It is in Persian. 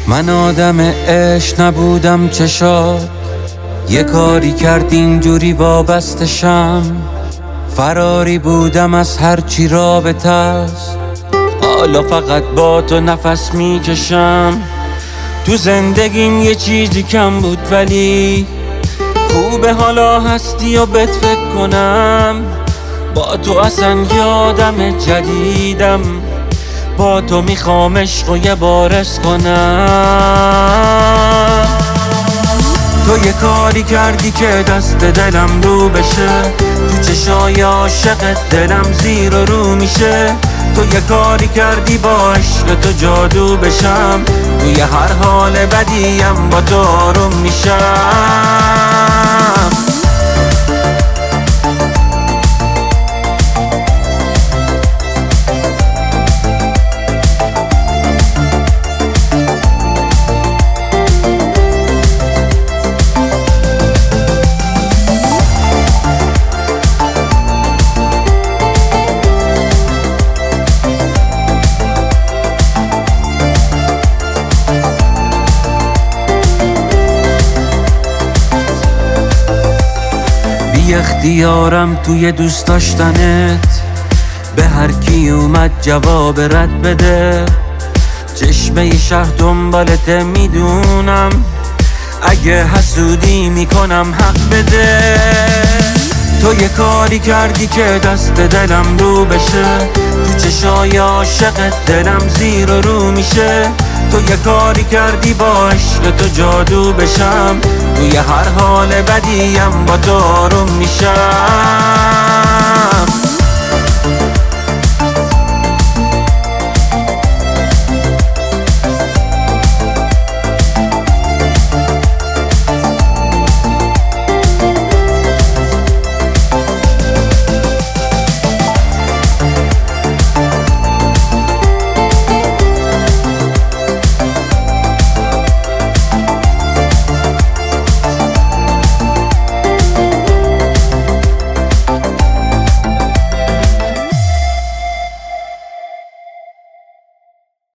من آدم عشق نبودم چشات، یه کاری کرد اینجوری وابستشم. فراری بودم از هرچی رابطه است، حالا فقط با تو نفس میکشم. تو زندگیم یه چیزی کم بود ولی خوبه حالا هستی و بهت فکر کنم. با تو اصلا یادم جدیدم، با تو میخوام عشق و یه بارس کنم. تو یه کاری کردی که دست دلم رو بشه، تو چشای عاشقت دلم زیر و رو میشه. تو یه کاری کردی با عشق تو جادو بشم، توی هر حال بدیم با تو آروم میشم. بی اختیارم توی دوست داشتنت، به هر کی اومد جواب رد بده. چشمه شهر دنبالت میدونم، اگه حسودی میکنم حق بده. تو یه کاری کردی که دست دلم رو بشه، تو چشای عاشقت دلم زیر و رو میشه. تو یه کاری کردی با عشق تو جادو بشم، توی هر حال بدیم با تو آروم میشم.